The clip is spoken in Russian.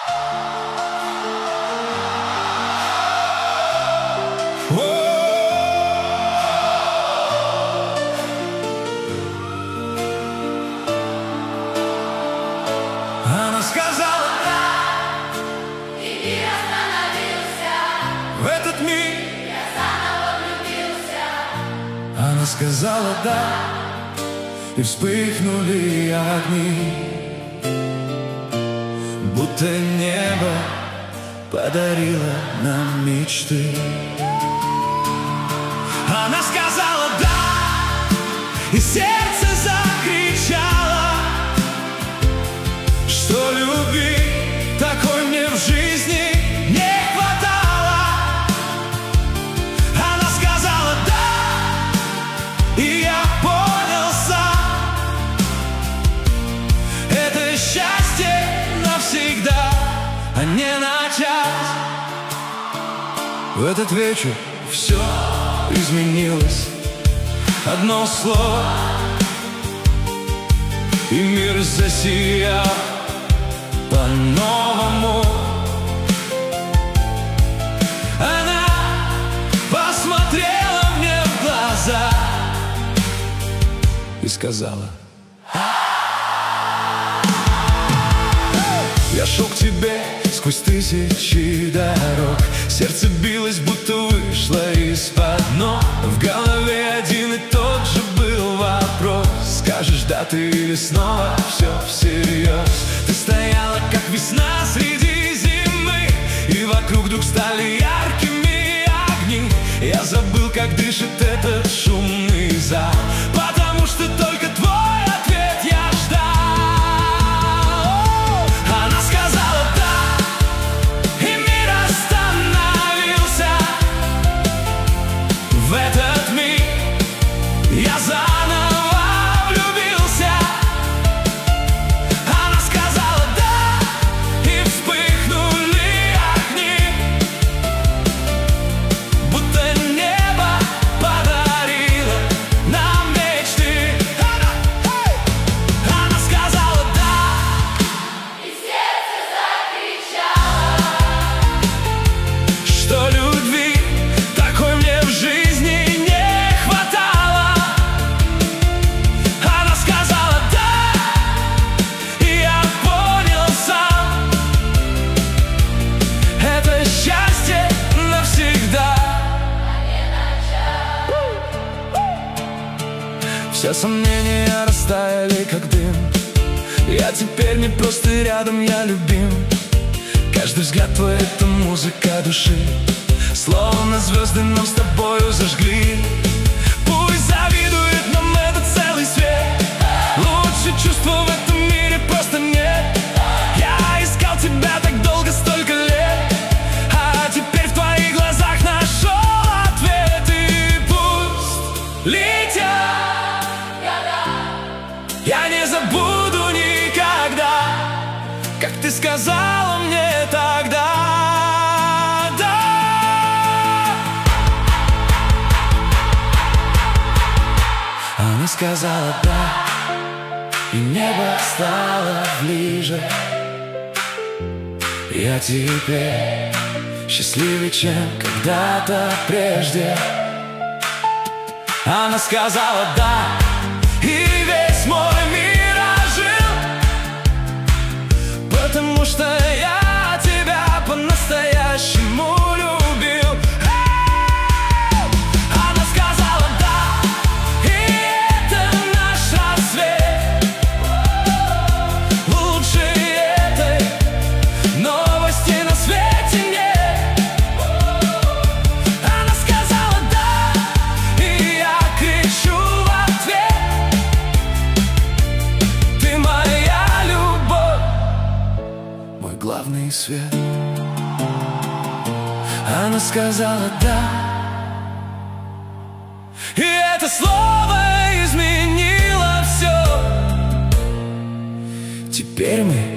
Она сказала да, и мир остановился. В этот миг я заново влюбился. Она сказала да, и вспыхнули огни, будто небо подарило нам мечты. Она сказала да, и сердце закричало, что любви такой мне в жизни не хватало. Она сказала да, и я понял сам, это счастье навсегда, а не на час. В этот вечер все изменилось, одно слово, и мир засиял по-новому. Она посмотрела мне в глаза и сказала: я шел к тебе сквозь тысячи дорог, сердце билось, будто вышло из-под ног. В голове один и тот же был вопрос: скажешь да ты или снова все всерьез? Ты стояла, как весна среди зимы, и вокруг вдруг стали яркими огни. Я забыл, как дышит этот шумный зал, потому что только твой ответ я ждал. Она сказала да, и мир остановился. В этот миг я заново влюбился. Она сказала да, и вспыхнули огни, будто небо подарило нам мечты. Она сказала да, и сердце закричало, что любви такой мне в жизни не хватало. Она сказала да, и я понял сам, это счастье навсегда, а не на час. Все сомнения растаяли, как дым. Я теперь не просто рядом, я любим. Каждый взгляд твой — это музыка души, словно звезды нам с тобою зажгли. Пусть завидует нам этот целый свет, лучше чувства в этом мире просто нет. Я искал тебя так долго, столько лет, а теперь в твоих глазах нашел ответ. И пусть летят года, я не забуду никогда, как ты сказала мне тогда. Она сказала да, и небо стало ближе. Я теперь счастливее, чем когда-то прежде. Она сказала да, и весь мой мир ожил, потому что я тебя по-настоящему любил. Она сказала да, и это наш рассвет. Лучше этой новости на свете нет. Она сказала да, и я кричу в ответ: ты моя любовь, мой главный свет. Она сказала да, и это слово изменило все. Теперь мы